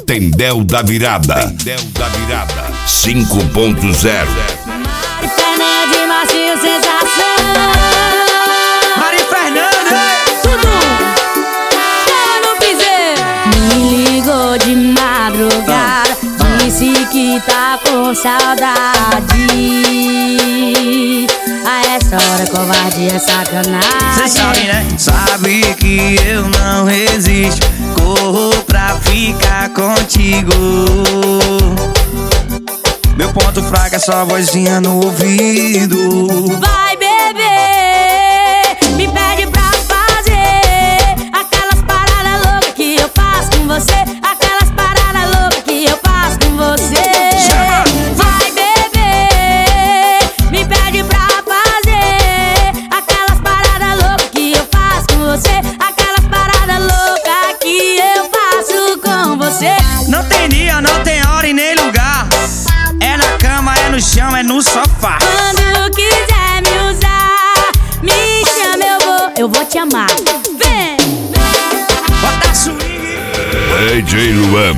Tendel da Virada 5.0. Mari Fernanda, macio, sensação. Mari Fernanda, Tudo chama no piseiro. Me ligou de madrugada, disse que tá com saudade. A essa hora covardia é sacanagem. cê sabe, né? Sabe que eu não resisto, corro pra ficar contigo. Meu ponto fraco é só vozinha no ouvido. Vai beber, me pede pra fazer aquelas paradas loucas que eu faço com você. Aquelas paradas loucas que eu faço com você. Vai beber, me pede pra fazer aquelas paradas loucas que eu faço com você. Aquelas paradas loucas que eu faço com você. Não tem dia, não tem hora e nem lugar. É na cama, é no chão, é no sofá. Quando quiser me usar, me chama, eu vou te amar. Vem! Bota swing. DJ Luan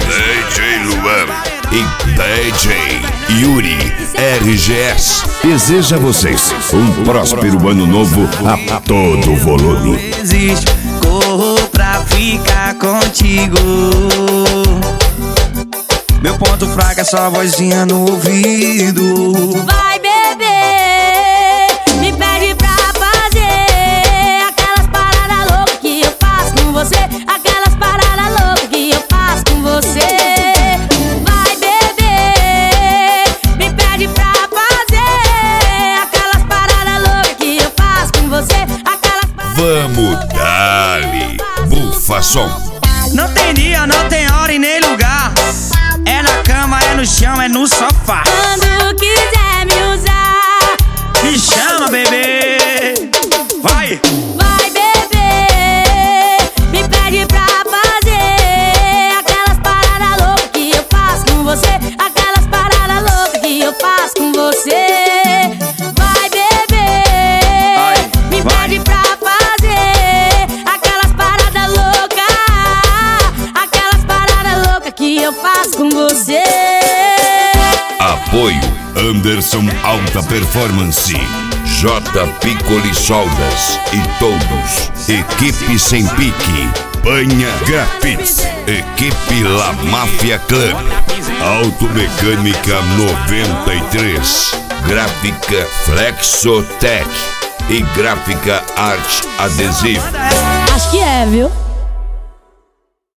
e DJ Yuri RGS deseja a vocês um próspero ano novo a todo volume. Existe, corro pra ficar contigo. Meu ponto fraco é só vozinha no ouvido. Vai beber, me pede pra fazer aquelas paradas loucas que eu faço com você. Aquelas paradas loucas que eu faço com você. Vai beber, me pede pra fazer aquelas paradas loucas que eu faço com você. Aquelas paradas. Vamos dali, bufa som. Não tem dia, não tem hora e nem lugar. É na cama, é no chão, é no sofá. Quando quiser me usar, Me chama, bebê. Vai! vai beber, me pede pra fazer aquelas paradas loucas que eu faço com você. Aquelas paradas loucas que eu faço com você. Vai beber, me pede pra fazer aquelas paradas loucas. Aquelas paradas loucas que eu faço com você. Apoio Anderson Alta Performance, J Piccoli Soldas e todos. Equipe Sem Pique, Banha Grafits, Equipe La Máfia Club, Automecânica 93, Gráfica Flexotech e Gráfica Arte Adesivo. Acho que é, viu?